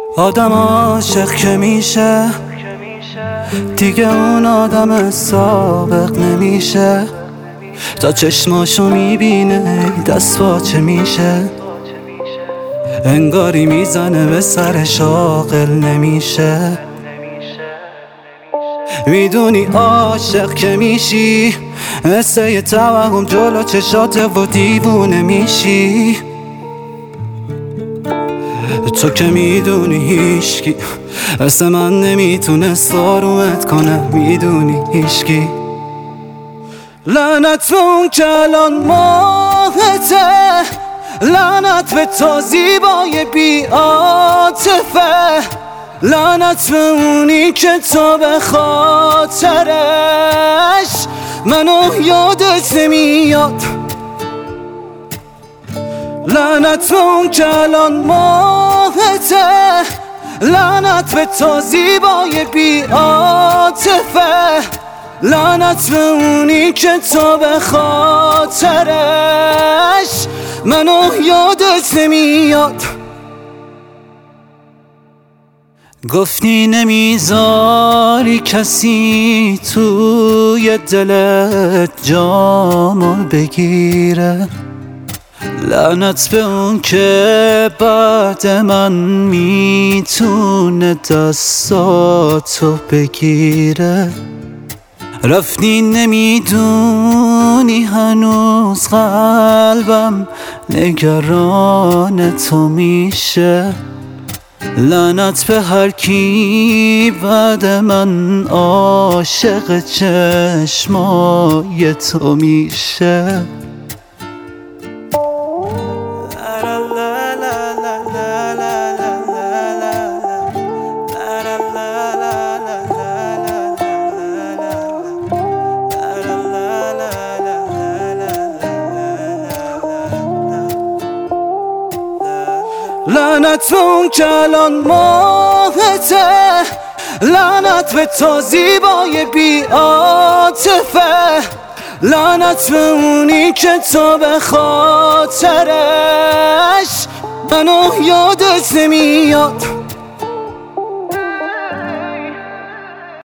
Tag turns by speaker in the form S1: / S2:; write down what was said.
S1: آدم عاشق که میشه دیگه اون آدم سابق نمیشه. تا چشماشو میبینه دست باچه میشه، انگاری میزنه به سرش عاقل نمیشه. میدونی عاشق که میشی مثل یه توهم جلو چشاته و دیوونه میشی. تو که میدونی هیچکی مثل من نمیتونست آرومت کنه، میدونی هیچکی. لعنت به اون که الان ماهته، لعنت به تو زیبای بی عاطفه، لعنت به اونی که تو به خاطرش منو یادت نمیاد. لعنت به اون که الان ماهته، لعنت به تو زیبای بی عاطفه، لعنت به اونی که تو به خاطرش منو یادت نمیاد. گفتی نمیذاری کسی توی دلت جامو بگیره، لعنت به اون که بعد من میتونه دستاتو بگیره. رفتی نمیدونی هنوز قلبم نگران تو میشه، لعنت به هر کی بعد من عاشق چشمای تو میشه. لعنت به اون که الان ماهته، لعنت به تو زیبای بی عاطفه، لعنت به اونی که تو به خاطرش منو یادت نمیاد.